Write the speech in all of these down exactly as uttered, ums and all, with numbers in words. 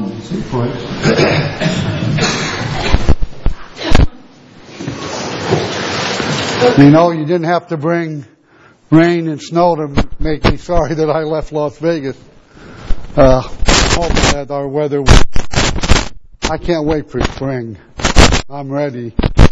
Sit, please. You know, you didn't have to bring rain and snow to make me sorry that I left Las Vegas. Uh, hoping that our weather will... I can't wait for spring. I'm ready.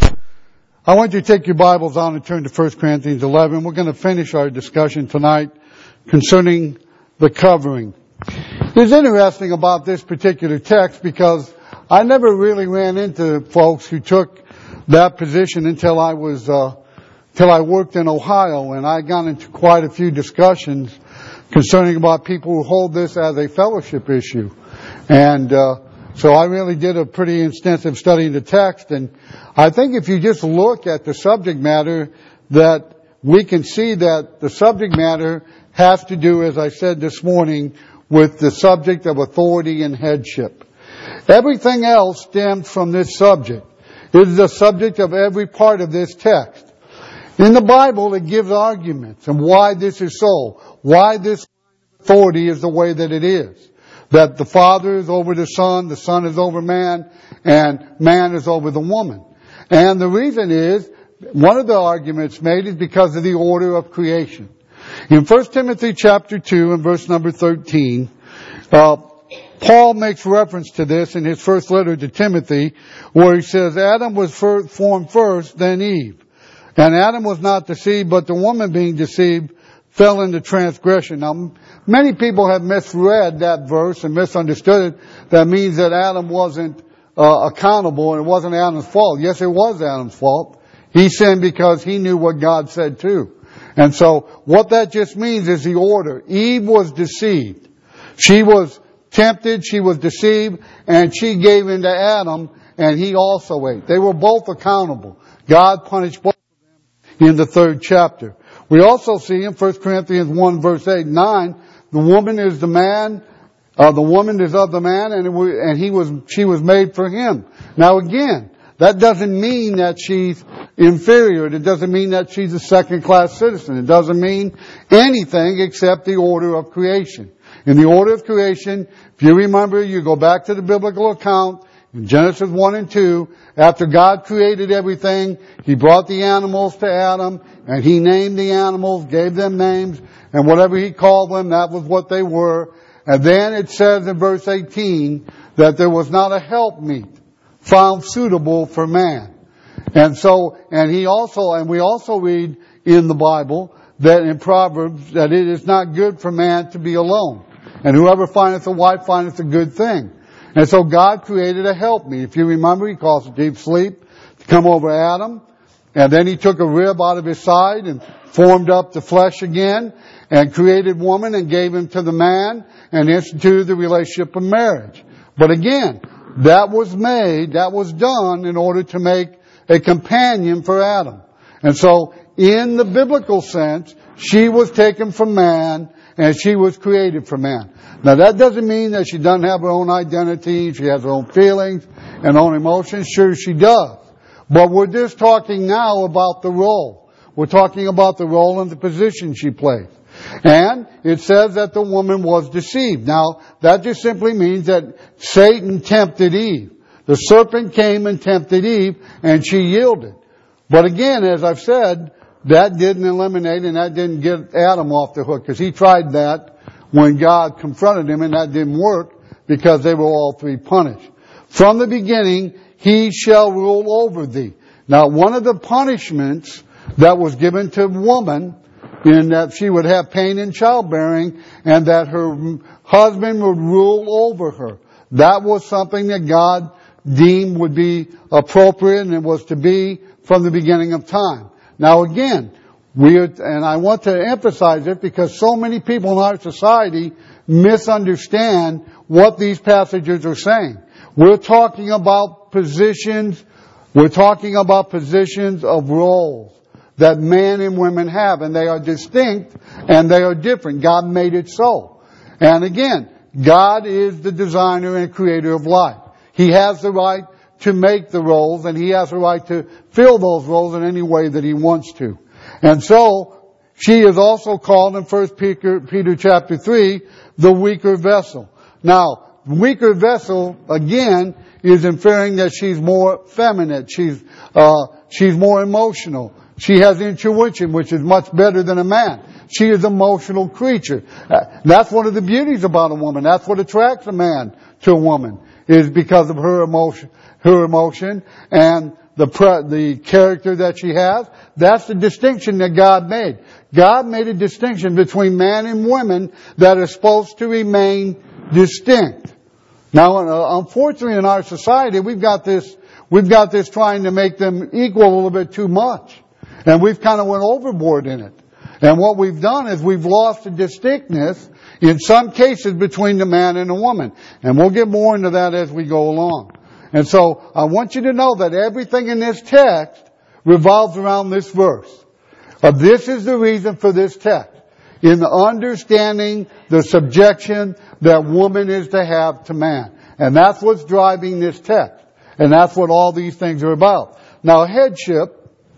I want you to take your Bibles on and turn to First Corinthians eleven. We're going to finish our discussion tonight concerning the covering. It's interesting about this particular text because I never really ran into folks who took that position until I was, uh, till I worked in Ohio, and I got into quite a few discussions concerning about people who hold this as a fellowship issue. And, uh, so I really did a pretty extensive study of the text, and I think if you just look at the subject matter, that we can see that the subject matter has to do, as I said this morning, with the subject of authority and headship. Everything else stems from this subject. It is the subject of every part of this text. In the Bible, it gives arguments and why this is so, why this authority is the way that it is. That the Father is over the Son, the Son is over man, and man is over the woman. And the reason is, one of the arguments made is because of the order of creation. In First Timothy chapter two and verse number thirteen, uh, Paul makes reference to this in his first letter to Timothy, where he says, Adam was first, formed first, then Eve. And Adam was not deceived, but the woman being deceived fell into transgression. Now, many people have misread that verse and misunderstood it. That means that Adam wasn't uh, accountable and it wasn't Adam's fault. Yes, it was Adam's fault. He sinned because he knew what God said too. And so what that just means is the order. Eve was deceived. She was tempted, she was deceived, and she gave in to Adam, and he also ate. They were both accountable. God punished both of them in the third chapter. We also see in First Corinthians one verse eight and nine, the woman is the man, uh, the woman is of the man, and, it was, and he was, she was made for him. Now again, that doesn't mean that she's inferior. It doesn't mean that she's a second-class citizen. It doesn't mean anything except the order of creation. In the order of creation, if you remember, you go back to the biblical account, in Genesis one and two, after God created everything, He brought the animals to Adam, and He named the animals, gave them names, and whatever He called them, that was what they were. And then it says in verse eighteen, that there was not a helpmeet found suitable for man. And so, and he also, and we also read in the Bible that in Proverbs that it is not good for man to be alone. And whoever findeth a wife findeth a good thing. And so God created a helpmeet. If you remember, He caused deep sleep to come over Adam. And then He took a rib out of his side and formed up the flesh again and created woman and gave him to the man and instituted the relationship of marriage. But again, that was made, that was done in order to make a companion for Adam. And so, in the biblical sense, she was taken from man and she was created for man. Now that doesn't mean that she doesn't have her own identity, she has her own feelings and own emotions. Sure, she does. But we're just talking now about the role. We're talking about the role and the position she plays. And it says that the woman was deceived. Now, that just simply means that Satan tempted Eve. The serpent came and tempted Eve, and she yielded. But again, as I've said, that didn't eliminate and that didn't get Adam off the hook, because he tried that when God confronted him, and that didn't work because they were all three punished. From the beginning, he shall rule over thee. Now, one of the punishments that was given to woman, in that she would have pain in childbearing and that her husband would rule over her. That was something that God deemed would be appropriate, and it was to be from the beginning of time. Now again, we are, and I want to emphasize it because so many people in our society misunderstand what these passages are saying. We're talking about positions, we're talking about positions of roles that men and women have, and they are distinct and they are different. God made it so. And again, God is the designer and creator of life. He has the right to make the roles, and He has the right to fill those roles in any way that He wants to. And so, she is also called in First Peter chapter three, the weaker vessel. Now, weaker vessel, again, is inferring that she's more feminine. She's, uh, she's more emotional. She has intuition, which is much better than a man. She is an emotional creature. Uh, that's one of the beauties about a woman. That's what attracts a man to a woman, is because of her emotion, her emotion and the pre- the character that she has. That's the distinction that God made. God made a distinction between man and women that are supposed to remain distinct. Now, uh, unfortunately, in our society, we've got this, we've got this trying to make them equal a little bit too much. And we've kind of went overboard in it. And what we've done is we've lost the distinctness, in some cases, between the man and the woman. And we'll get more into that as we go along. And so, I want you to know that everything in this text revolves around this verse. Uh, this is the reason for this text. In the understanding the subjection that woman is to have to man. And that's what's driving this text. And that's what all these things are about. Now, headship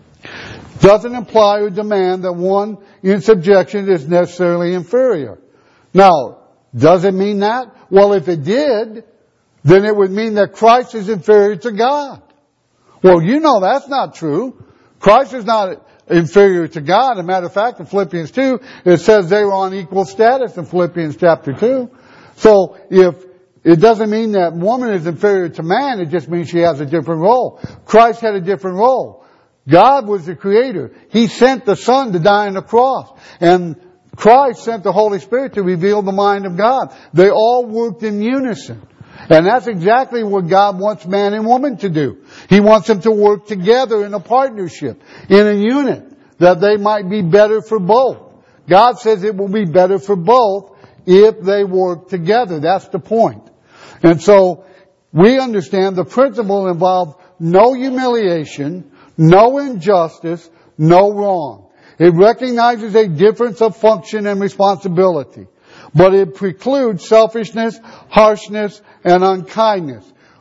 doesn't imply or demand that one in subjection is necessarily inferior. Now, does it mean that? Well, if it did, then it would mean that Christ is inferior to God. Well, you know that's not true. Christ is not inferior to God. As a matter of fact, in Philippians two, it says they were on equal status in Philippians chapter two. So, if it doesn't mean that woman is inferior to man, it just means she has a different role. Christ had a different role. God was the creator. He sent the Son to die on the cross. And Christ sent the Holy Spirit to reveal the mind of God. They all worked in unison. And that's exactly what God wants man and woman to do. He wants them to work together in a partnership, in a unit, that they might be better for both. God says it will be better for both if they work together. That's the point. And so, we understand the principle involves no humiliation, no injustice, no wrong. It recognizes a difference of function and responsibility. But it precludes selfishness, harshness, and unkindness.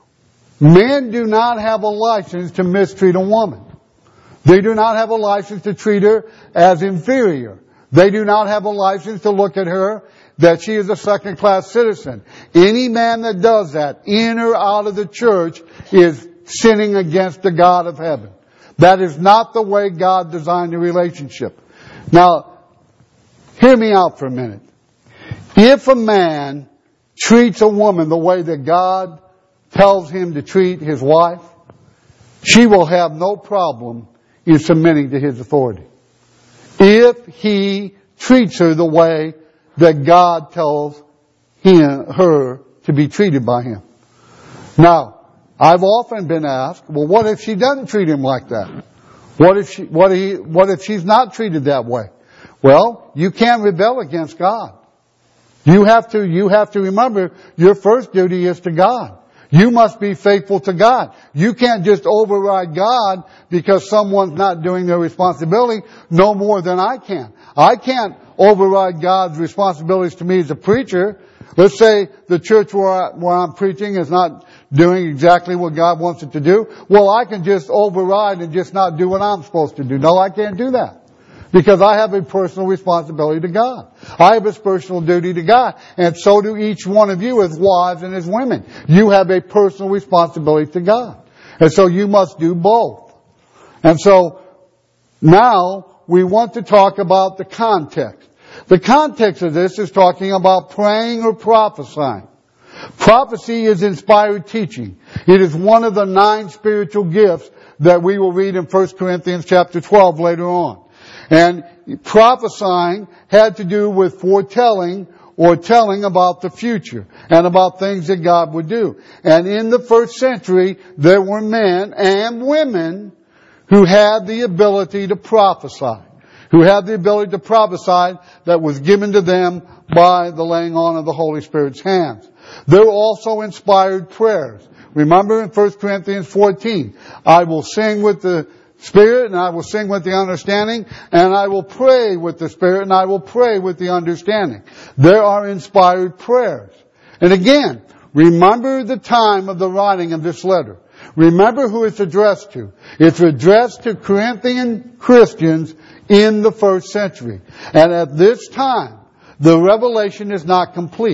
Men do not have a license to mistreat a woman. They do not have a license to treat her as inferior. They do not have a license to look at her that she is a second-class citizen. Any man that does that, in or out of the church, is sinning against the God of heaven. That is not the way God designed the relationship. Now, hear me out for a minute. If a man treats a woman the way that God tells him to treat his wife, she will have no problem in submitting to his authority. If he treats her the way that God tells him, her to be treated by him. Now, I've often been asked, well, what if she doesn't treat him like that? What if she, what he, what if she's not treated that way? Well, you can't rebel against God. You have to, you have to remember your first duty is to God. You must be faithful to God. You can't just override God because someone's not doing their responsibility no more than I can. I can't override God's responsibilities to me as a preacher. Let's say the church where, I, where I'm preaching is not doing exactly what God wants it to do. Well, I can just override and just not do what I'm supposed to do. No, I can't do that. Because I have a personal responsibility to God. I have a personal duty to God. And so do each one of you as wives and as women. You have a personal responsibility to God. And so you must do both. And so now we want to talk about the context. The context of this is talking about praying or prophesying. Prophecy is inspired teaching. It is one of the nine spiritual gifts that we will read in First Corinthians chapter twelve later on. And prophesying had to do with foretelling or telling about the future and about things that God would do. And in the first century, there were men and women who had the ability to prophesy. Who had the ability to prophesy that was given to them by the laying on of the Holy Spirit's hands. There were also inspired prayers. Remember in First Corinthians fourteen, I will sing with the Spirit, and I will sing with the understanding, and I will pray with the Spirit, and I will pray with the understanding. There are inspired prayers. And again, remember the time of the writing of this letter. Remember who it's addressed to. It's addressed to Corinthian Christians in the first century. And at this time, the revelation is not complete.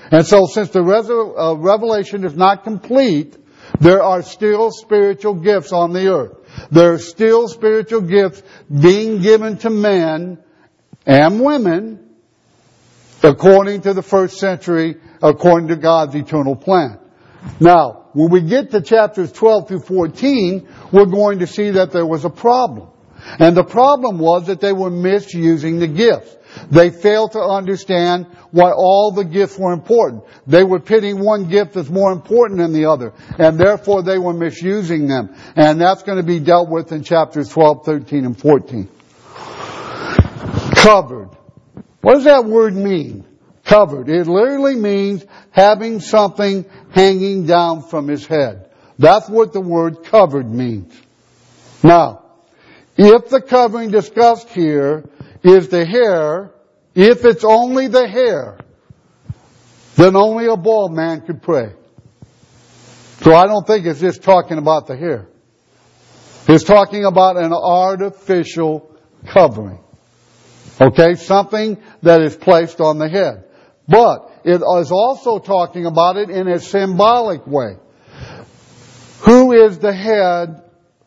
And so since the resu- uh, revelation is not complete, there are still spiritual gifts on the earth. There are still spiritual gifts being given to men and women according to the first century, according to God's eternal plan. Now, when we get to chapters twelve through fourteen, we're going to see that there was a problem. And the problem was that they were misusing the gifts. They failed to understand why all the gifts were important. They were pitting one gift as more important than the other, and therefore they were misusing them. And that's going to be dealt with in chapters twelve, thirteen, and fourteen. Covered. What does that word mean? Covered. It literally means having something hanging down from his head. That's what the word covered means. Now, if the covering discussed here is the hair, if it's only the hair, then only a bald man could pray. So I don't think it's just talking about the hair. It's talking about an artificial covering. Okay, something that is placed on the head. But it is also talking about it in a symbolic way. Who is the head?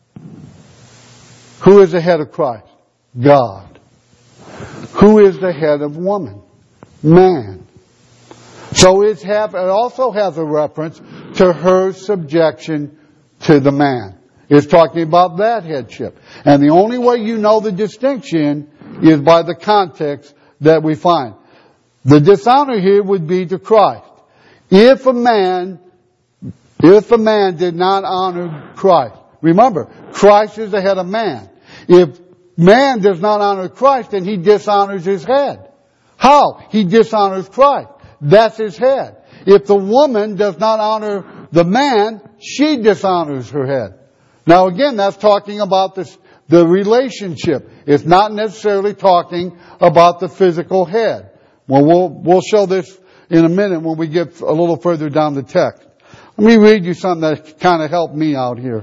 Who is the head of Christ? God. Who is the head of woman? Man. So it's have, it also has a reference to her subjection to the man. It's talking about that headship. And the only way you know the distinction is by the context that we find. The dishonor here would be to Christ. If a man, if a man did not honor Christ, remember, Christ is the head of man. If man does not honor Christ, then he dishonors his head. How? He dishonors Christ. That's his head. If the woman does not honor the man, she dishonors her head. Now again, that's talking about this, the relationship. It's not necessarily talking about the physical head. Well, we'll, we'll show this in a minute when we get a little further down the text. Let me read you something that kind of helped me out here.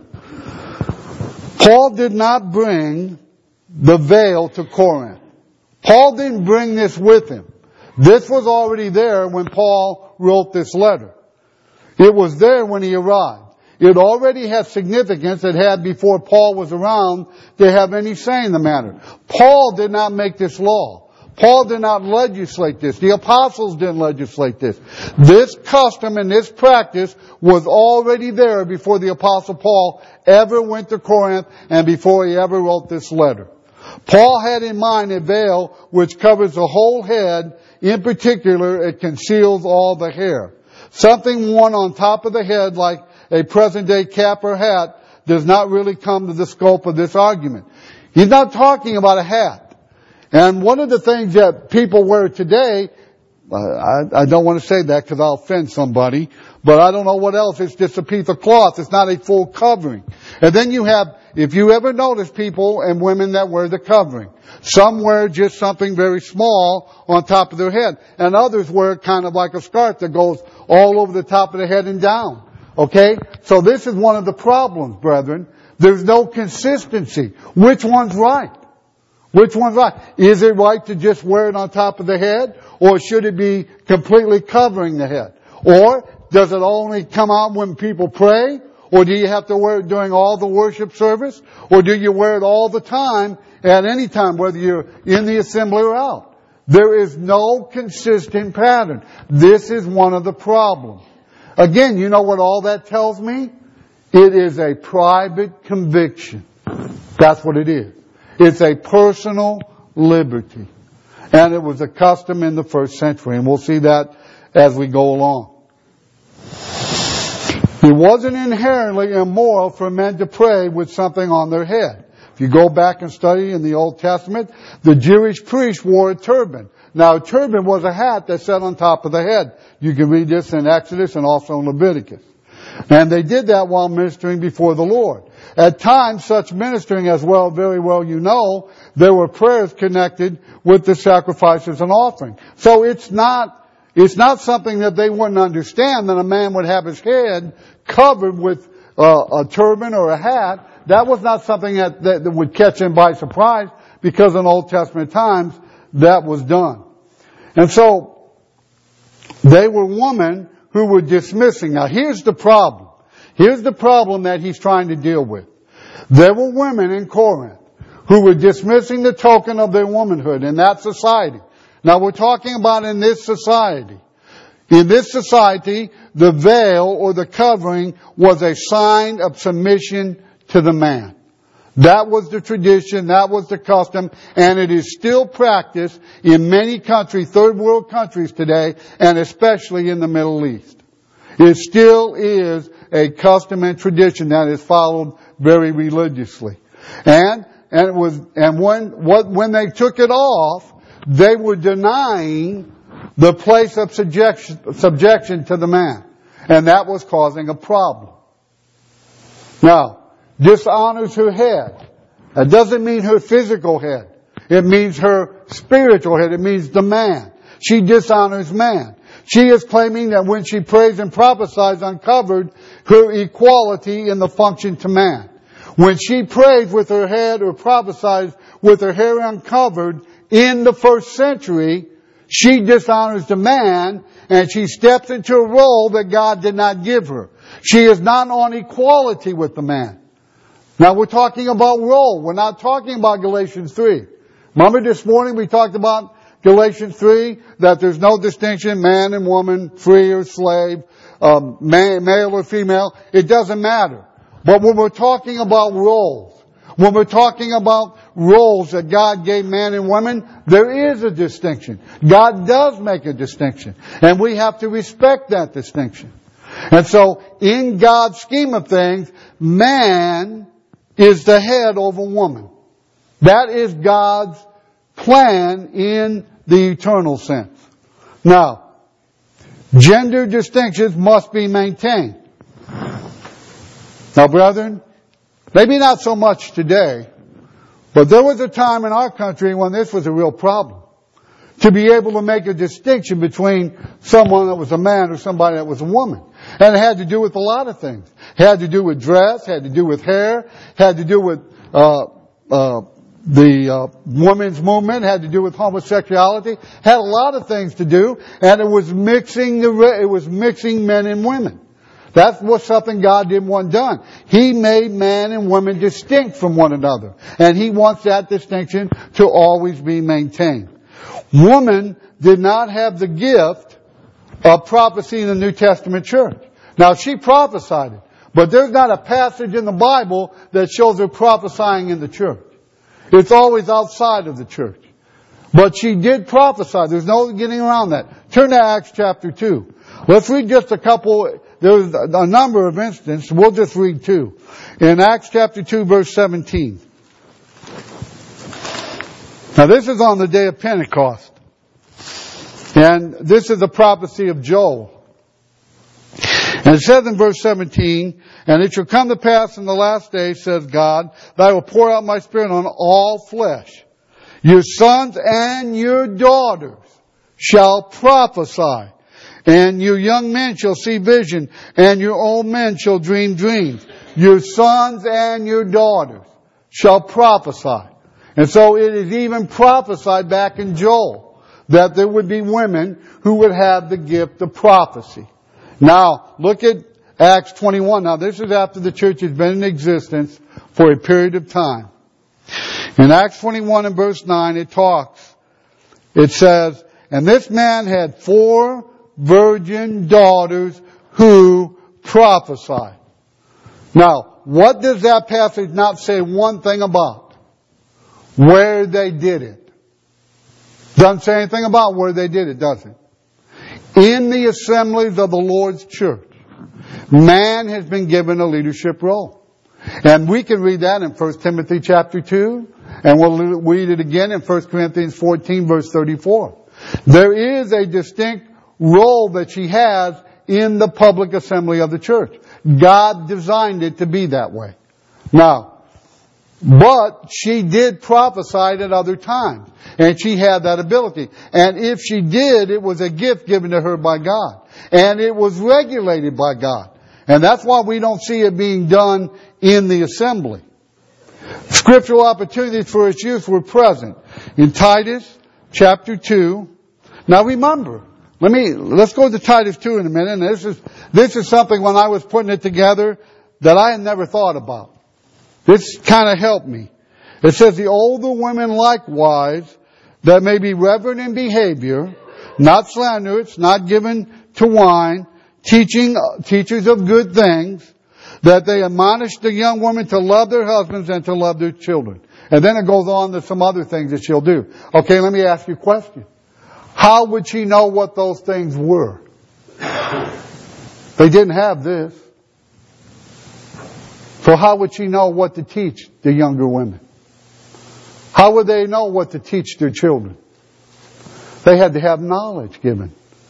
Paul did not bring the veil to Corinth. Paul didn't bring this with him. This was already there when Paul wrote this letter. It was there when he arrived. It already had significance it had before Paul was around to have any say in the matter. Paul did not make this law. Paul did not legislate this. The apostles didn't legislate this. This custom and this practice was already there before the apostle Paul ever went to Corinth and before he ever wrote this letter. Paul had in mind a veil which covers the whole head. In particular, it conceals all the hair. Something worn on top of the head like a present-day cap or hat does not really come to the scope of this argument. He's not talking about a hat. And one of the things that people wear today, I, I don't want to say that because I'll offend somebody, but I don't know what else. It's just a piece of cloth. It's not a full covering. And then you have, if you ever notice people and women that wear the covering, some wear just something very small on top of their head, and others wear kind of like a scarf that goes all over the top of the head and down. Okay? So this is one of the problems, brethren. There's no consistency. Which one's right? Which one's right? Is it right to just wear it on top of the head? Or should it be completely covering the head? Or does it only come out when people pray? Or do you have to wear it during all the worship service? Or do you wear it all the time, at any time, whether you're in the assembly or out? There is no consistent pattern. This is one of the problems. Again, you know what all that tells me? It is a private conviction. That's what it is. It's a personal liberty. And it was a custom in the first century. And we'll see that as we go along. It wasn't inherently immoral for men to pray with something on their head. If you go back and study in the Old Testament, the Jewish priest wore a turban. Now, a turban was a hat that sat on top of the head. You can read this in Exodus and also in Leviticus. And they did that while ministering before the Lord. At times, such ministering, as well, very well you know, there were prayers connected with the sacrifices and offering. So it's not, it's not something that they wouldn't understand that a man would have his head covered with uh, a turban or a hat. That was not something that, that, that would catch him by surprise, because in Old Testament times, that was done. And so, They were women who were dismissing. Now here's the problem. Here's the problem that he's trying to deal with. There were women in Corinth who were dismissing the token of their womanhood in that society. Now we're talking about in this society. In this society, the veil or the covering was a sign of submission to the man. That was the tradition, that was the custom, and it is still practiced in many countries, third world countries today, and especially in the Middle East. It still is a custom and tradition that is followed very religiously. And, and it was, and when, what, when they took it off, they were denying the place of subjection, subjection to the man. And that was causing a problem. Now, dishonors her head. That doesn't mean her physical head. It means her spiritual head. It means the man. She dishonors man. She is claiming that when she prays and prophesies uncovered, her equality in the function to man. When she prays with her head or prophesies with her hair uncovered in the first century, she dishonors the man and she steps into a role that God did not give her. She is not on equality with the man. Now we're talking about role. We're not talking about Galatians three. Remember this morning we talked about Galatians three, that there's no distinction, man and woman, free or slave, um, male or female. It doesn't matter. But when we're talking about roles, when we're talking about roles that God gave man and woman, there is a distinction. God does make a distinction. And we have to respect that distinction. And so, in God's scheme of things, man is the head over woman. That is God's plan in the eternal sense. Now, gender distinctions must be maintained. Now, brethren, maybe not so much today, but there was a time in our country when this was a real problem. To be able to make a distinction between someone that was a man or somebody that was a woman. And it had to do with a lot of things. It had to do with dress, had to do with hair, had to do with uh, uh, the uh, women's movement, had to do with homosexuality, had a lot of things to do, and it was mixing the it was mixing men and women. That was something God didn't want done. He made man and woman distinct from one another, and He wants that distinction to always be maintained. Woman did not have the gift of prophecy in the New Testament church. Now, she prophesied it, but there's not a passage in the Bible that shows her prophesying in the church. It's always outside of the church. But she did prophesy. There's no getting around that. Turn to Acts chapter two. Let's read just a couple. There's a number of instances. We'll just read two. In Acts chapter two, verse seventeen. Now this is on the day of Pentecost. And this is the prophecy of Joel. And it says in verse seventeen, and it shall come to pass in the last days, says God, that I will pour out my Spirit on all flesh. Your sons and your daughters shall prophesy. And your young men shall see vision, and your old men shall dream dreams. Your sons and your daughters shall prophesy. And so it is even prophesied back in Joel that there would be women who would have the gift of prophecy. Now, look at Acts twenty-one. Now, this is after the church has been in existence for a period of time. In Acts twenty-one and verse nine, it talks, it says, and this man had four virgin daughters who prophesied. Now, what does that passage not say one thing about? Where they did it. Doesn't say anything about where they did it, does it? In the assemblies of the Lord's church, man has been given a leadership role. And we can read that in First Timothy chapter two, and we'll read it again in First Corinthians fourteen verse thirty-four. There is a distinct role that she has in the public assembly of the church. God designed it to be that way. Now, but she did prophesy at other times. And she had that ability. And if she did, it was a gift given to her by God. And it was regulated by God. And that's why we don't see it being done in the assembly. Scriptural opportunities for its use were present in Titus chapter two. Now remember, let me, let's go to Titus two in a minute. And this is, this is something when I was putting it together that I had never thought about. This kind of helped me. It says, the older women likewise, that may be reverent in behavior, not slanderous, not given to wine, teaching, teachers of good things, that they admonish the young women to love their husbands and to love their children. And then it goes on to some other things that she'll do. Okay, let me ask you a question. How would she know what those things were? They didn't have this. So how would she know what to teach the younger women? How would they know what to teach their children? They had to have knowledge given.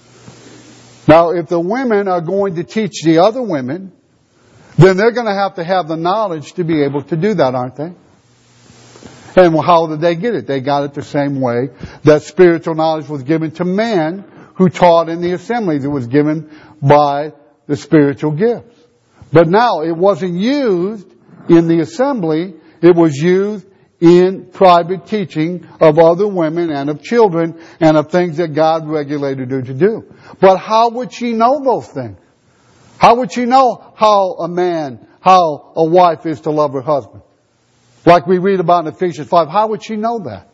Now, if the women are going to teach the other women, then they're going to have to have the knowledge to be able to do that, aren't they? And how did they get it? They got it the same way that spiritual knowledge was given to men who taught in the assemblies. It was given by the spiritual gifts. But now it wasn't used in the assembly. It was used in private teaching of other women and of children and of things that God regulated her to do. But how would she know those things? How would she know how a man, how a wife is to love her husband? Like we read about in Ephesians five, how would she know that?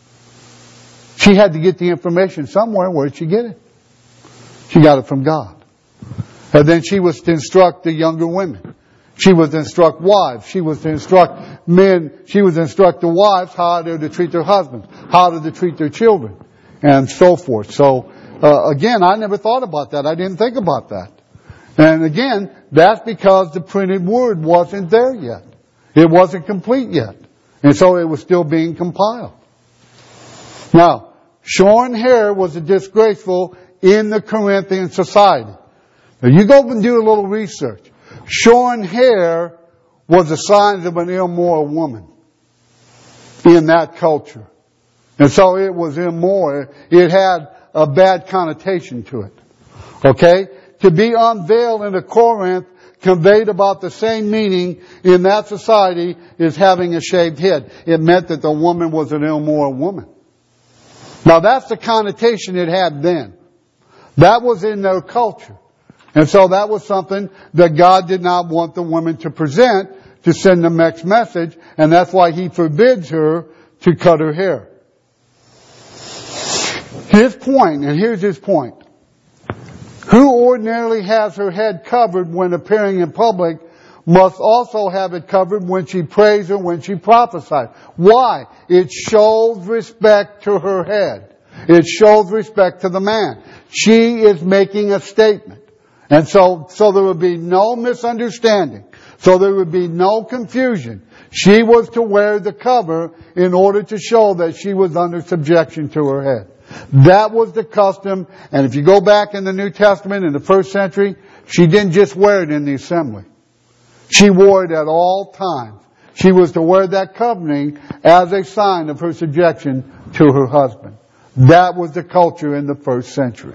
She had to get the information somewhere. Where did she get it? She got it from God. And then she was to instruct the younger women. She was to instruct wives. She was to instruct men. She was to instruct the wives how they're to treat their husbands, how to treat their children, and so forth. So, uh, again, I never thought about that. I didn't think about that. And again, that's because the printed word wasn't there yet. It wasn't complete yet. And so it was still being compiled. Now, shorn hair was a disgraceful in the Corinthian society. Now you go and do a little research. Shorn hair was a sign of an immoral woman in that culture. And so it was immoral. It had a bad connotation to it. Okay? To be unveiled in the Corinth conveyed about the same meaning in that society as having a shaved head. It meant that the woman was an immoral woman. Now that's the connotation it had then. That was in their culture. And so that was something that God did not want the woman to present to send the next message. And that's why He forbids her to cut her hair. His point, and here's his point. Who ordinarily has her head covered when appearing in public must also have it covered when she prays or when she prophesies. Why? It shows respect to her head. It shows respect to the man. She is making a statement. And so, so there would be no misunderstanding. So there would be no confusion. She was to wear the cover in order to show that she was under subjection to her head. That was the custom. And if you go back in the New Testament in the first century, she didn't just wear it in the assembly. She wore it at all times. She was to wear that covering as a sign of her subjection to her husband. That was the culture in the first century.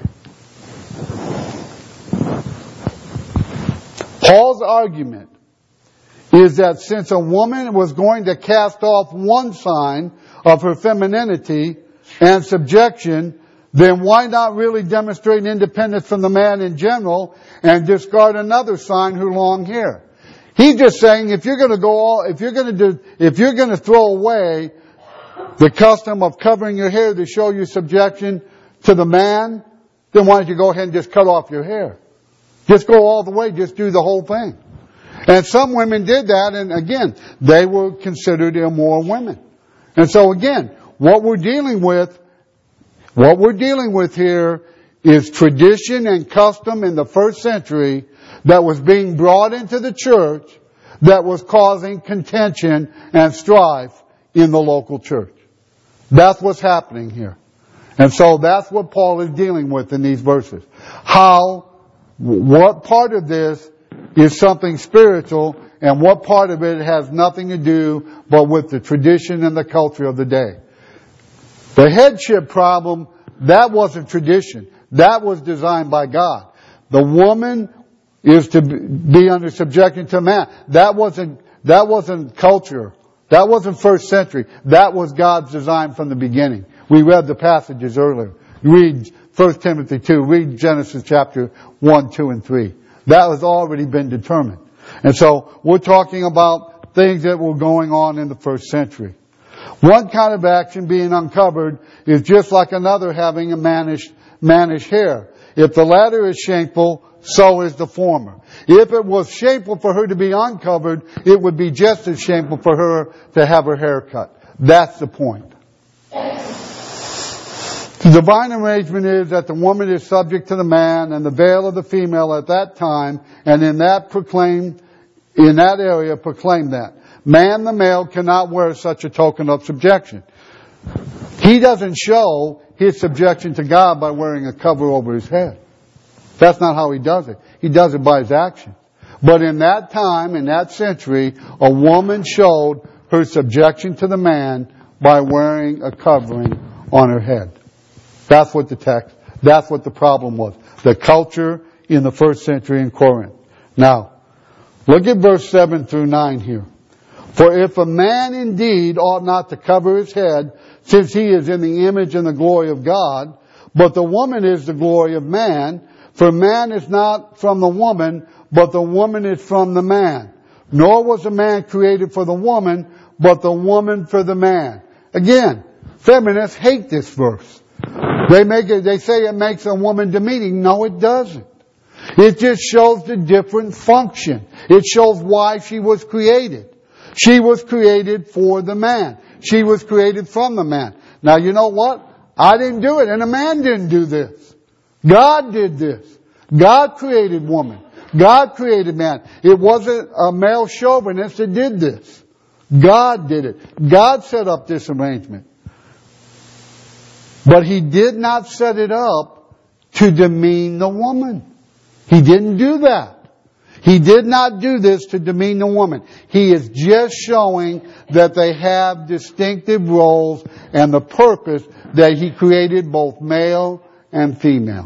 Paul's argument is that since a woman was going to cast off one sign of her femininity and subjection, then why not really demonstrate independence from the man in general and discard another sign, her long hair? He's just saying if you're going to go all, if you're going to do, if you're going to throw away the custom of covering your hair to show your subjection to the man, then why don't you go ahead and just cut off your hair? Just go all the way, just do the whole thing. And some women did that, and again, they were considered immoral women. And so again, what we're dealing with, what we're dealing with here is tradition and custom in the first century that was being brought into the church that was causing contention and strife in the local church. That's what's happening here. And so that's what Paul is dealing with in these verses. How, what part of this is something spiritual and what part of it has nothing to do but with the tradition and the culture of the day. The headship problem, that wasn't tradition. That was designed by God. The woman is to be under subjection to man. That wasn't, that wasn't culture. That wasn't first century. That was God's design from the beginning. We read the passages earlier. You read First Timothy two. Read Genesis chapter one, two, and three. That has already been determined. And so we're talking about things that were going on in the first century. One kind of action being uncovered is just like another having a mannish, mannish hair. If the latter is shameful, so is the former. If it was shameful for her to be uncovered, it would be just as shameful for her to have her hair cut. That's the point. The divine arrangement is that the woman is subject to the man and the veil of the female at that time, and in that proclaim, in that area proclaim that. Man, the male, cannot wear such a token of subjection. He doesn't show his subjection to God by wearing a cover over his head. That's not how he does it. He does it by his action. But in that time, in that century, a woman showed her subjection to the man by wearing a covering on her head. That's what the text, that's what the problem was. The culture in the first century in Corinth. Now, look at verse seven through nine here. For if a man indeed ought not to cover his head, since he is in the image and the glory of God, but the woman is the glory of man, for man is not from the woman, but the woman is from the man. Nor was the man created for the woman, but the woman for the man. Again, feminists hate this verse. They make it, they say it makes a woman demeaning. No, it doesn't. It just shows the different function. It shows why she was created. She was created for the man. She was created from the man. Now, you know what? I didn't do it, and a man didn't do this. God did this. God created woman. God created man. It wasn't a male chauvinist that did this. God did it. God set up this arrangement. But He did not set it up to demean the woman. He didn't do that. He did not do this to demean the woman. He is just showing that they have distinctive roles and the purpose that He created both male and female.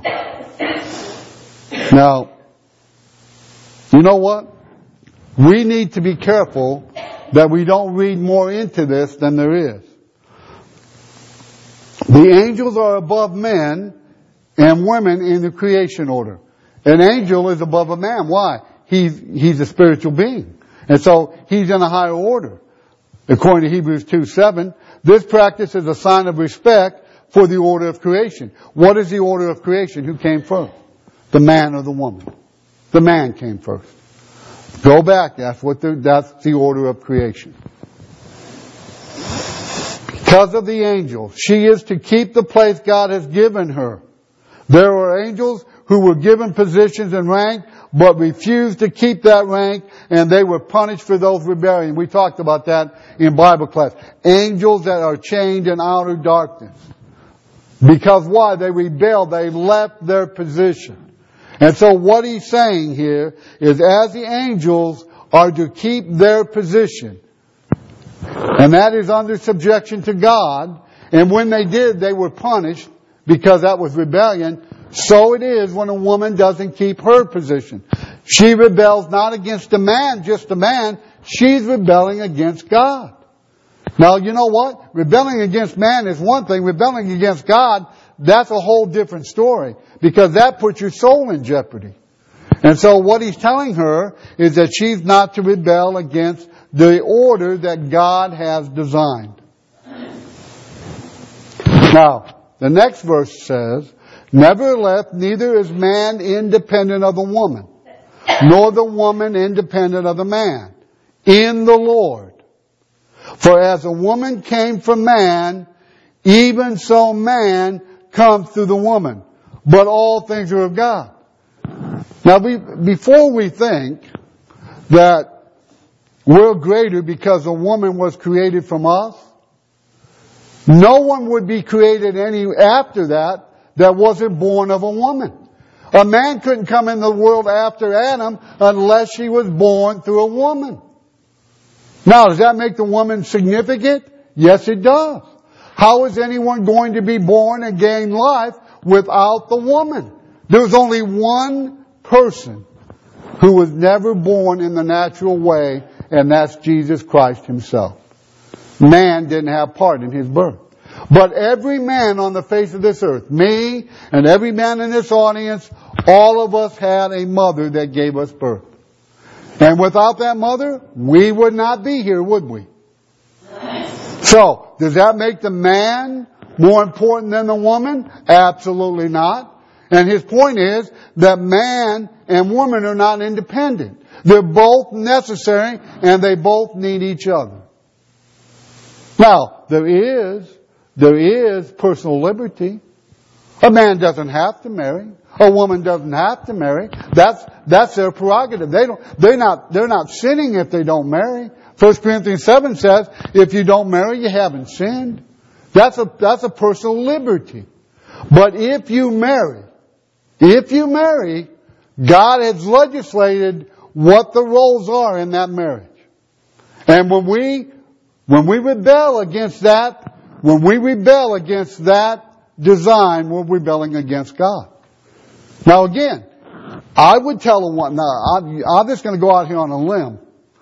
Now, you know what? We need to be careful that we don't read more into this than there is. The angels are above men and women in the creation order. An angel is above a man. Why? He's, he's a spiritual being. And so he's in a higher order. According to Hebrews two seven, this practice is a sign of respect for the order of creation. What is the order of creation? Who came first? The man or the woman? The man came first. Go back. That's what the, that's the order of creation. Because of the angels, she is to keep the place God has given her. There are angels who were given positions and rank, but refused to keep that rank, and they were punished for those rebellion. We talked about that in Bible class. Angels that are chained in outer darkness. Because why? They rebelled. They left their position. And so what he's saying here is as the angels are to keep their position, and that is under subjection to God, and when they did, they were punished because that was rebellion. So it is when a woman doesn't keep her position. She rebels not against a man, just a man. She's rebelling against God. Now, you know what? Rebelling against man is one thing. Rebelling against God, that's a whole different story. Because that puts your soul in jeopardy. And so what he's telling her is that she's not to rebel against the order that God has designed. Now, the next verse says, nevertheless, neither is man independent of the woman, nor the woman independent of the man, in the Lord. For as a woman came from man, even so man comes through the woman. But all things are of God. Now, we, before we think that we're greater because a woman was created from us, no one would be created any after that that wasn't born of a woman. A man couldn't come in the world after Adam unless she was born through a woman. Now, does that make the woman significant? Yes, it does. How is anyone going to be born and gain life without the woman? There's only one person who was never born in the natural way, and that's Jesus Christ Himself. Man didn't have part in His birth. But every man on the face of this earth, me and every man in this audience, all of us had a mother that gave us birth. And without that mother, we would not be here, would we? So, does that make the man more important than the woman? Absolutely not. And his point is that man and woman are not independent. They're both necessary and they both need each other. Now, there is, there is personal liberty. A man doesn't have to marry. A woman doesn't have to marry. That's, that's their prerogative. They don't, they're not, they're not sinning if they don't marry. First Corinthians seven says, if you don't marry, you haven't sinned. That's a, that's a personal liberty. But if you marry, if you marry, God has legislated what the roles are in that marriage. And when we, when we rebel against that, when we rebel against that design, we're rebelling against God. Now again, I would tell a woman, now I'm, I'm just going to go out here on a limb.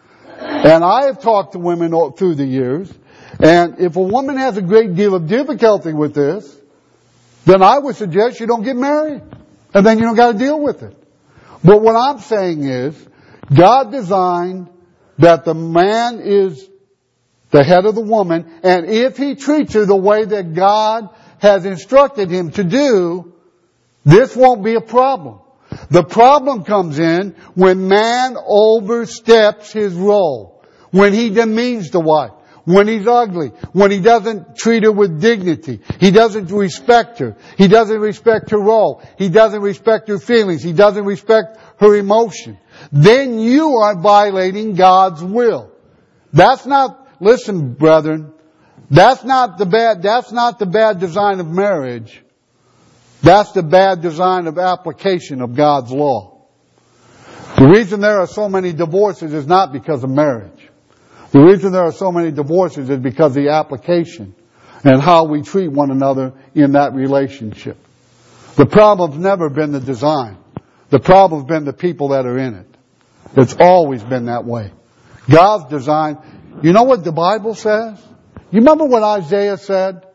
And I have talked to women all through the years, and if a woman has a great deal of difficulty with this, then I would suggest you don't get married. And then you don't got to deal with it. But what I'm saying is, God designed that the man is the head of the woman, and if he treats her the way that God has instructed him to do, this won't be a problem. The problem comes in when man oversteps his role, when he demeans the wife, when he's ugly, when he doesn't treat her with dignity, he doesn't respect her, he doesn't respect her role, he doesn't respect her feelings, he doesn't respect her emotion. Then you are violating God's will. That's not, listen brethren, that's not the bad, that's not the bad design of marriage. That's the bad design of application of God's law. The reason there are so many divorces is not because of marriage. The reason there are so many divorces is because of the application and how we treat one another in that relationship. The problem's never been the design. The problem's been the people that are in it. It's always been that way. God's design, you know what the Bible says? You remember what Isaiah said?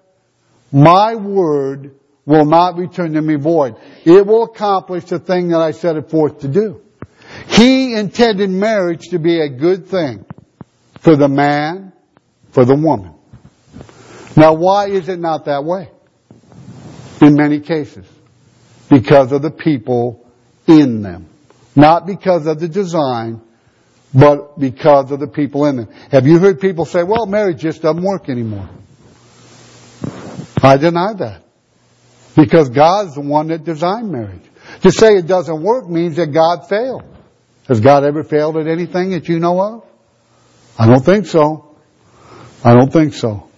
My word will not return to me void. It will accomplish the thing that I set it forth to do. He intended marriage to be a good thing for the man, for the woman. Now why is it not that way? In many cases. Because of the people in them. Not because of the design, but because of the people in them. Have you heard people say, well, marriage just doesn't work anymore? I deny that. Because God's the one that designed marriage. To say it doesn't work means that God failed. Has God ever failed at anything that you know of? I don't think so. I don't think so.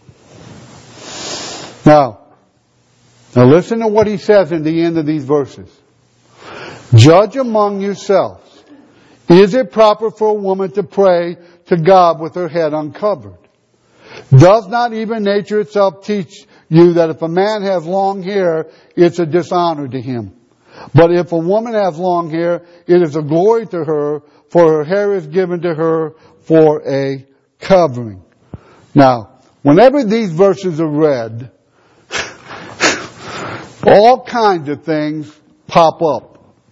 Now, now listen to what he says in the end of these verses. Judge among yourselves. Is it proper for a woman to pray to God with her head uncovered? Does not even nature itself teach you that if a man has long hair, it's a dishonor to him? But if a woman has long hair, it is a glory to her, for her hair is given to her for a covering. Now, whenever these verses are read, all kinds of things pop up.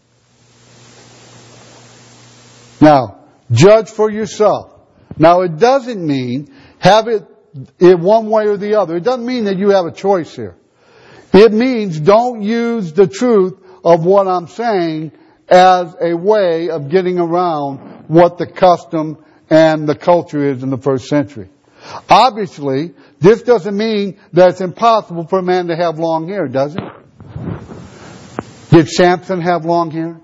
Now, judge for yourself. Now, it doesn't mean have it in one way or the other. It doesn't mean that you have a choice here. It means don't use the truth of what I'm saying as a way of getting around what the custom and the culture is in the first century. Obviously, this doesn't mean that it's impossible for a man to have long hair, does it? Did Samson have long hair?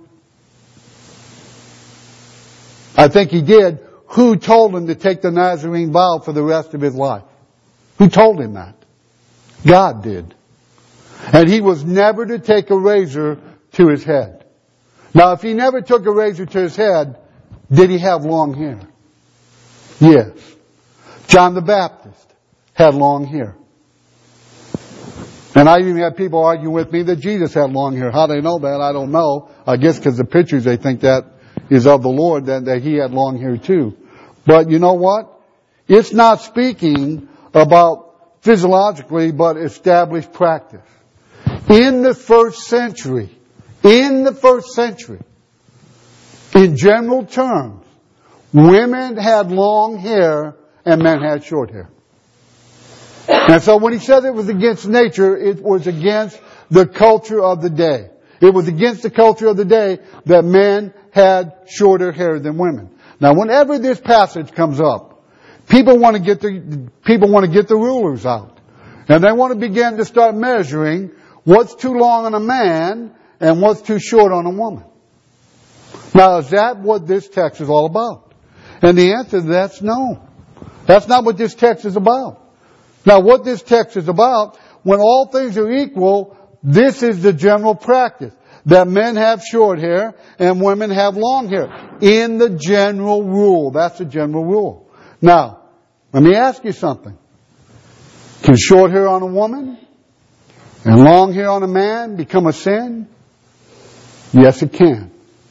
I think he did. Who told him to take the Nazarene vow for the rest of his life? Who told him that? God did. And he was never to take a razor to his head. Now, if he never took a razor to his head, did he have long hair? Yes. John the Baptist had long hair. And I even had people argue with me that Jesus had long hair. How they know that, I don't know. I guess because the pictures, they think that is of the Lord, that, that he had long hair too. But you know what? It's not speaking about physiologically, but established practice. In the first century, in the first century, in general terms, women had long hair and men had short hair. And so when he said it was against nature, it was against the culture of the day. It was against the culture of the day that men had shorter hair than women. Now, whenever this passage comes up, people want to get the people want to get the rulers out, and they want to begin to start measuring what's too long on a man and what's too short on a woman. Now, is that what this text is all about? And the answer to that's no. That's not what this text is about. Now, what this text is about, when all things are equal, this is the general practice. That men have short hair and women have long hair. In the general rule. That's the general rule. Now, let me ask you something. Can short hair on a woman and long hair on a man become a sin? Yes, it can.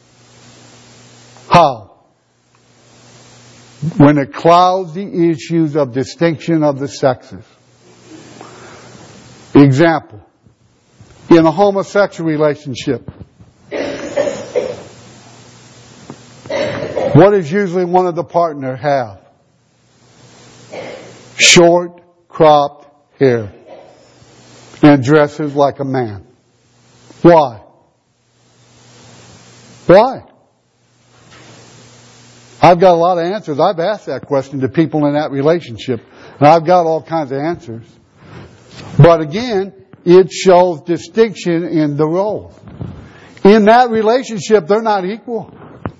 How? When it clouds the issues of distinction of the sexes. Example. In a homosexual relationship, what does usually one of the partner have? Short, cropped hair. And dresses like a man. Why? Why? I've got a lot of answers. I've asked that question to people in that relationship, and I've got all kinds of answers. But again, it shows distinction in the roles. In that relationship, they're not equal.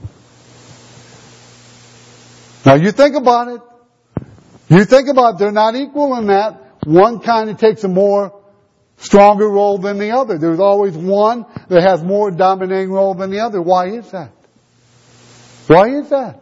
Now you think about it. You think about it, they're not equal in that. One kind of takes a more stronger role than the other. There's always one that has more dominating role than the other. Why is that? Why is that?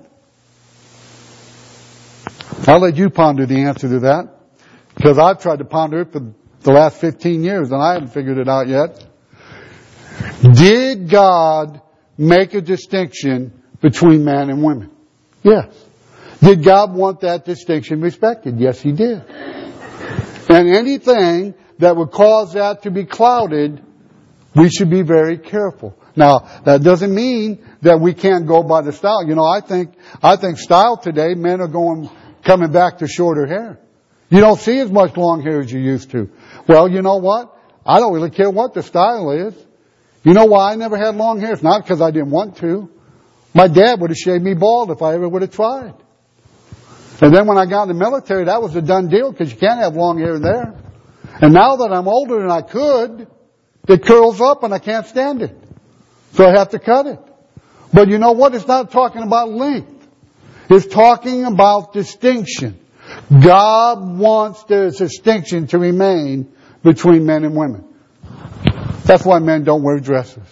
I'll let you ponder the answer to that, because I've tried to ponder it for the last fifteen years and I haven't figured it out yet. Did God make a distinction between man and women? Yes. Did God want that distinction respected? Yes, He did. And anything that would cause that to be clouded, we should be very careful. Now, that doesn't mean that we can't go by the style. You know, I think, I think style today, men are going, coming back to shorter hair. You don't see as much long hair as you used to. Well, you know what? I don't really care what the style is. You know why I never had long hair? It's not because I didn't want to. My dad would have shaved me bald if I ever would have tried. And then when I got in the military, that was a done deal because you can't have long hair there. And now that I'm older than I could, it curls up and I can't stand it. So I have to cut it. But you know what? It's not talking about length. It's talking about distinction. God wants the distinction to remain between men and women. That's why men don't wear dresses.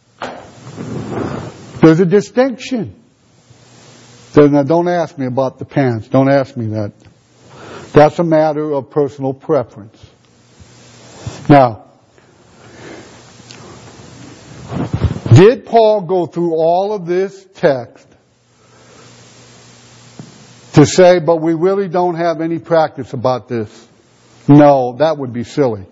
There's a distinction. So now don't ask me about the pants. Don't ask me that. That's a matter of personal preference. Now, did Paul go through all of this text to say, but we really don't have any practice about this? No, that would be silly.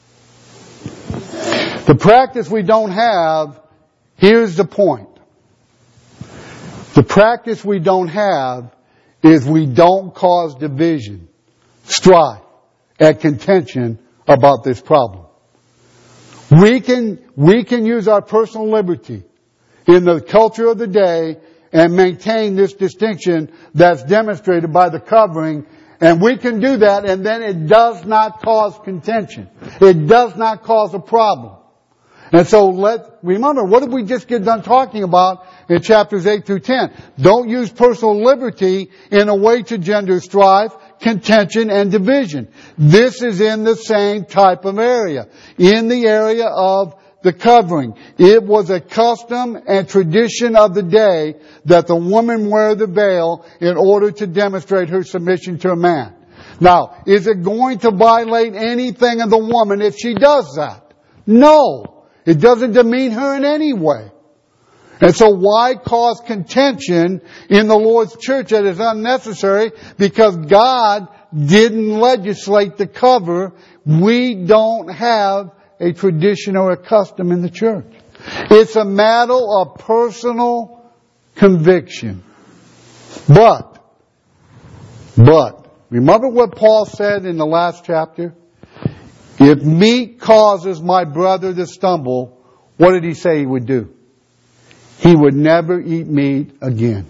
The practice we don't have, here's the point. The practice we don't have is we don't cause division, strife, and contention about this problem. We can, we can use our personal liberty in the culture of the day and maintain this distinction that's demonstrated by the covering. And we can do that, and then it does not cause contention. It does not cause a problem. And so let, remember, what did we just get done talking about in chapters eight through ten? Don't use personal liberty in a way to gender strife, contention, and division. This is in the same type of area. In the area of the covering. It was a custom and tradition of the day that the woman wear the veil in order to demonstrate her submission to a man. Now, is it going to violate anything of the woman if she does that? No. It doesn't demean her in any way. And so why cause contention in the Lord's church that is unnecessary? Because God didn't legislate the cover. We don't have a tradition or a custom in the church. It's a matter of personal conviction. But, but, remember what Paul said in the last chapter? If meat causes my brother to stumble, what did he say he would do? He would never eat meat again.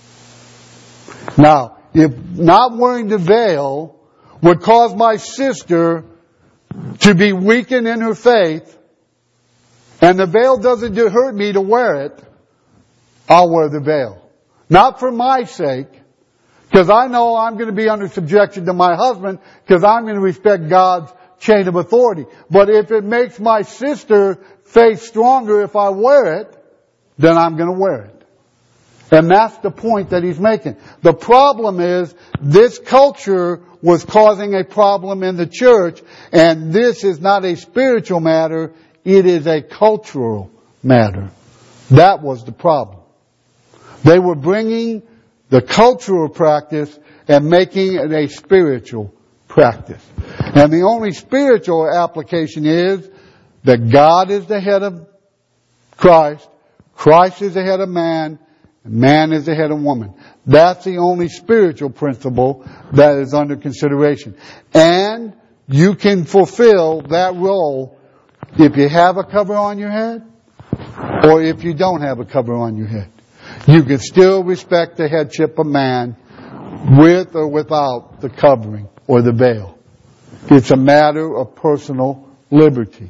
Now, if not wearing the veil would cause my sister to be weakened in her faith, and the veil doesn't hurt me to wear it, I'll wear the veil. Not for my sake, because I know I'm going to be under subjection to my husband, because I'm going to respect God's chain of authority. But if it makes my sister faith stronger if I wear it, then I'm going to wear it. And that's the point that he's making. The problem is, this culture was causing a problem in the church, and this is not a spiritual matter, it is a cultural matter. That was the problem. They were bringing the cultural practice and making it a spiritual practice. And the only spiritual application is that God is the head of Christ, Christ is the head of man, and man is the head of woman. That's the only spiritual principle that is under consideration. And you can fulfill that role if you have a cover on your head or if you don't have a cover on your head. You can still respect the headship of man with or without the covering or the veil. It's a matter of personal liberty.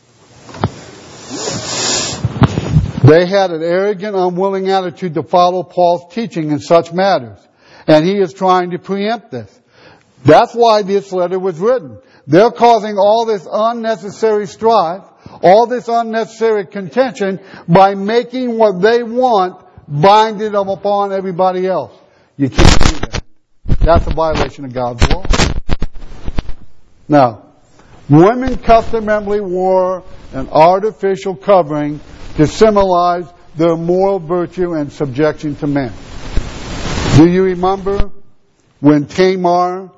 They had an arrogant, unwilling attitude to follow Paul's teaching in such matters. And he is trying to preempt this. That's why this letter was written. They're causing all this unnecessary strife, all this unnecessary contention by making what they want binding them upon everybody else. You can't do that. That's a violation of God's law. Now, women customarily wore an artificial covering to symbolize their moral virtue and subjection to men. Do you remember when Tamar,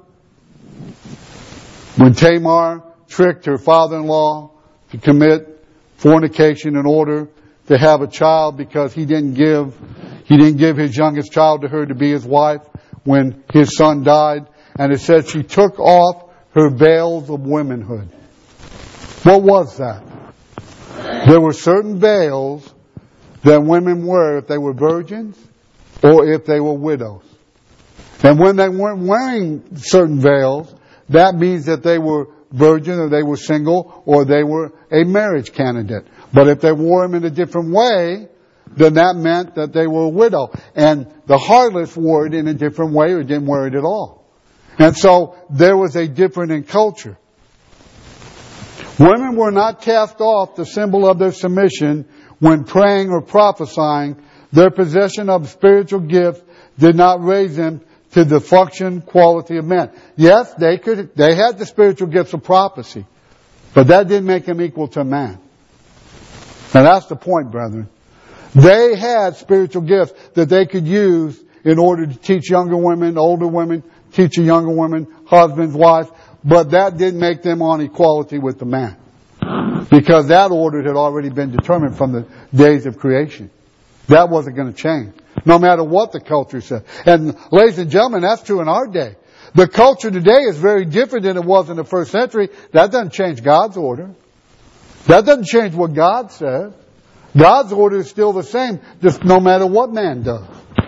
when Tamar tricked her father-in-law to commit fornication in order to have a child because he didn't give, he didn't give his youngest child to her to be his wife when his son died? And it said she took off her veils of womanhood. What was that? There were certain veils that women wore if they were virgins or if they were widows. And when they weren't wearing certain veils, that means that they were virgin or they were single or they were a marriage candidate. But if they wore them in a different way, then that meant that they were a widow. And the harlots wore it in a different way or didn't wear it at all. And so there was a difference in culture. Women were not cast off the symbol of their submission when praying or prophesying. Their possession of spiritual gifts did not raise them to the function quality of men. Yes, they could, they had the spiritual gifts of prophecy, but that didn't make them equal to man. And that's the point, brethren. They had spiritual gifts that they could use in order to teach younger women, older women, teach a younger woman, husbands, wives, but that didn't make them on equality with the man. Because that order had already been determined from the days of creation. That wasn't going to change. No matter what the culture said. And ladies and gentlemen, that's true in our day. The culture today is very different than it was in the first century. That doesn't change God's order. That doesn't change what God says. God's order is still the same, just no matter what man does.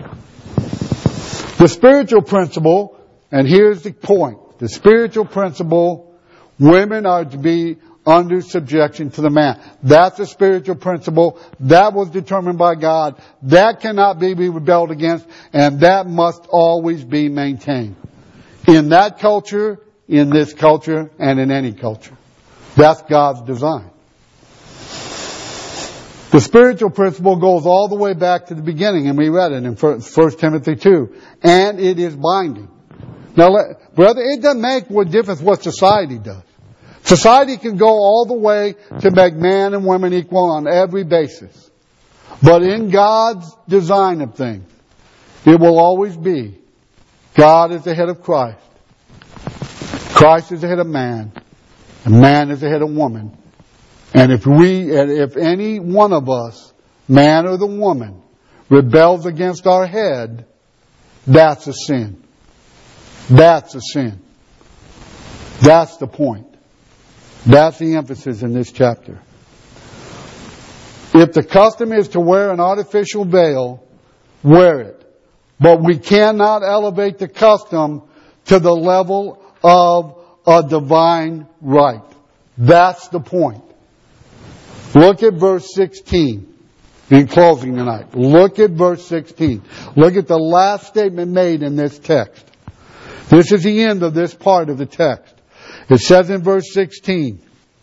The spiritual principle, and here's the point. The spiritual principle, women are to be under subjection to the man. That's a spiritual principle. That was determined by God. That cannot be rebelled against, and that must always be maintained. In that culture, in this culture, and in any culture. That's God's design. The spiritual principle goes all the way back to the beginning, and we read it in First Timothy two. And it is binding. Now, brother, it doesn't make what difference what society does. Society can go all the way to make man and women equal on every basis. But in God's design of things, it will always be God is the head of Christ. Christ is the head of man, and man is the head of woman. And if we, if any one of us, man or the woman, rebels against our head, that's a sin. That's a sin. That's the point. That's the emphasis in this chapter. If the custom is to wear an artificial veil, wear it. But we cannot elevate the custom to the level of a divine right. That's the point. Look at verse sixteen. In closing tonight, look at verse sixteen. Look at the last statement made in this text. This is the end of this part of the text. It says in verse sixteen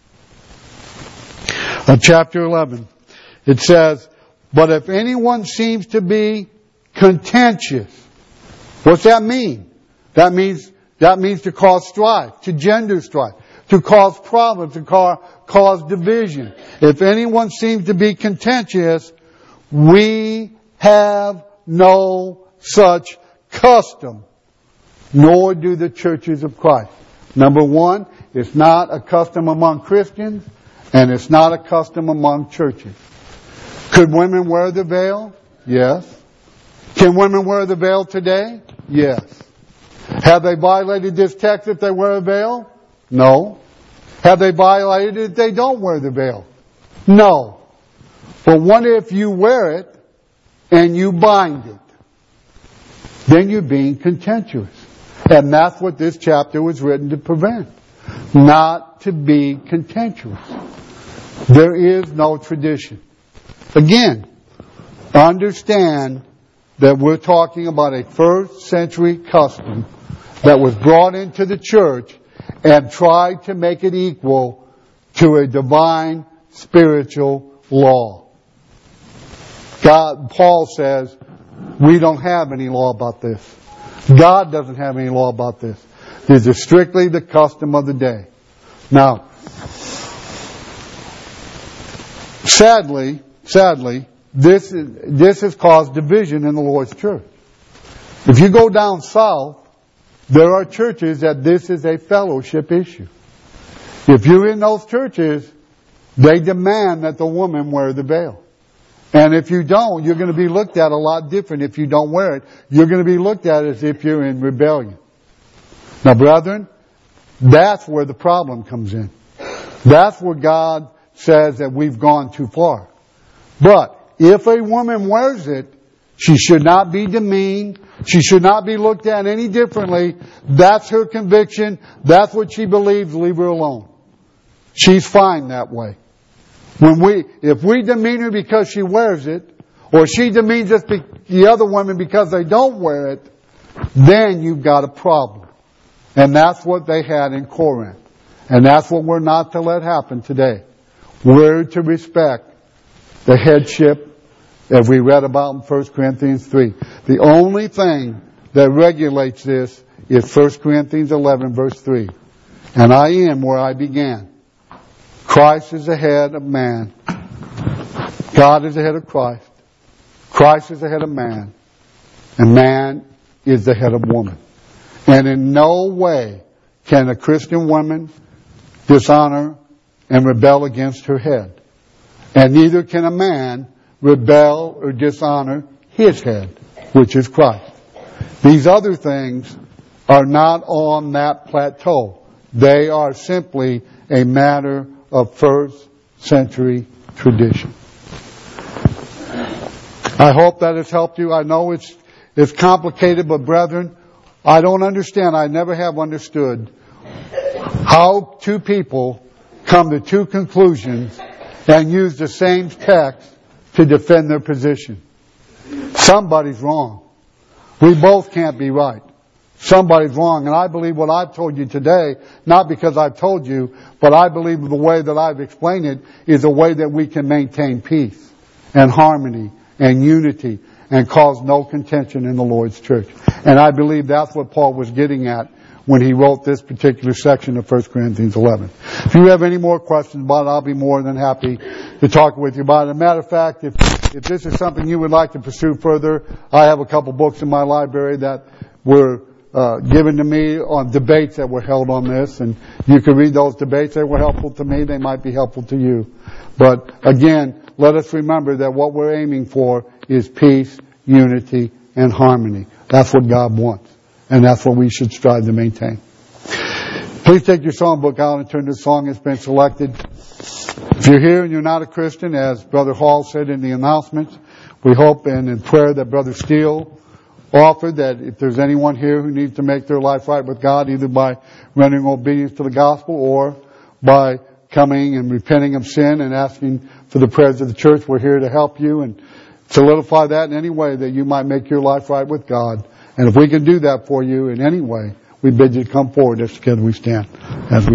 of chapter eleven, it says, but if anyone seems to be contentious, what's that mean? That means, that means to cause strife, to gender strife, to cause problems, to cause, cause division. If anyone seems to be contentious, we have no such custom, nor do the churches of Christ. Number one, it's not a custom among Christians, and it's not a custom among churches. Could women wear the veil? Yes. Can women wear the veil today? Yes. Have they violated this text if they wear a veil? No. Have they violated it if they don't wear the veil? No. But what if you wear it and you bind it? Then you're being contentious. And that's what this chapter was written to prevent. Not to be contentious. There is no tradition. Again, understand that we're talking about a first century custom that was brought into the church and tried to make it equal to a divine spiritual law. God, Paul says, we don't have any law about this. God doesn't have any law about this. This is strictly the custom of the day. Now, sadly, sadly, this is, this has caused division in the Lord's church. If you go down south, there are churches that this is a fellowship issue. If you're in those churches, they demand that the woman wear the veil. And if you don't, you're going to be looked at a lot different if you don't wear it. You're going to be looked at as if you're in rebellion. Now, brethren, that's where the problem comes in. That's where God says that we've gone too far. But if a woman wears it, she should not be demeaned. She should not be looked at any differently. That's her conviction. That's what she believes. Leave her alone. She's fine that way. When we, if we demean her because she wears it, or she demeans us be, the other women because they don't wear it, then you've got a problem. And that's what they had in Corinth. And that's what we're not to let happen today. We're to respect the headship that we read about in First Corinthians three. The only thing that regulates this is First Corinthians eleven verse three. And I am where I began. Christ is the head of man. God is the head of Christ. Christ is the head of man. And man is the head of woman. And in no way can a Christian woman dishonor and rebel against her head. And neither can a man rebel or dishonor his head, which is Christ. These other things are not on that plateau. They are simply a matter of first century tradition. I hope that has helped you. I know it's it's complicated, but brethren, I don't understand. I never have understood how two people come to two conclusions and use the same text to defend their position. Somebody's wrong. We both can't be right. Somebody's wrong. And I believe what I've told you today, not because I've told you, but I believe the way that I've explained it is a way that we can maintain peace and harmony and unity and cause no contention in the Lord's church. And I believe that's what Paul was getting at when he wrote this particular section of First Corinthians eleven. If you have any more questions about it, I'll be more than happy to talk with you about it. As a matter of fact, if, if this is something you would like to pursue further, I have a couple books in my library that were uh, given to me on debates that were held on this, and you can read those debates. They were helpful to me. They might be helpful to you. But again, let us remember that what we're aiming for is peace, unity, and harmony. That's what God wants, and that's what we should strive to maintain. Please take your songbook out and turn to the song that's been selected. If you're here and you're not a Christian, as Brother Hall said in the announcements, we hope and in prayer that Brother Steele offered that if there's anyone here who needs to make their life right with God, either by rendering obedience to the gospel or by coming and repenting of sin and asking for the prayers of the church, we're here to help you and solidify that in any way that you might make your life right with God. And if we can do that for you in any way, we bid you to come forward as together we stand. As we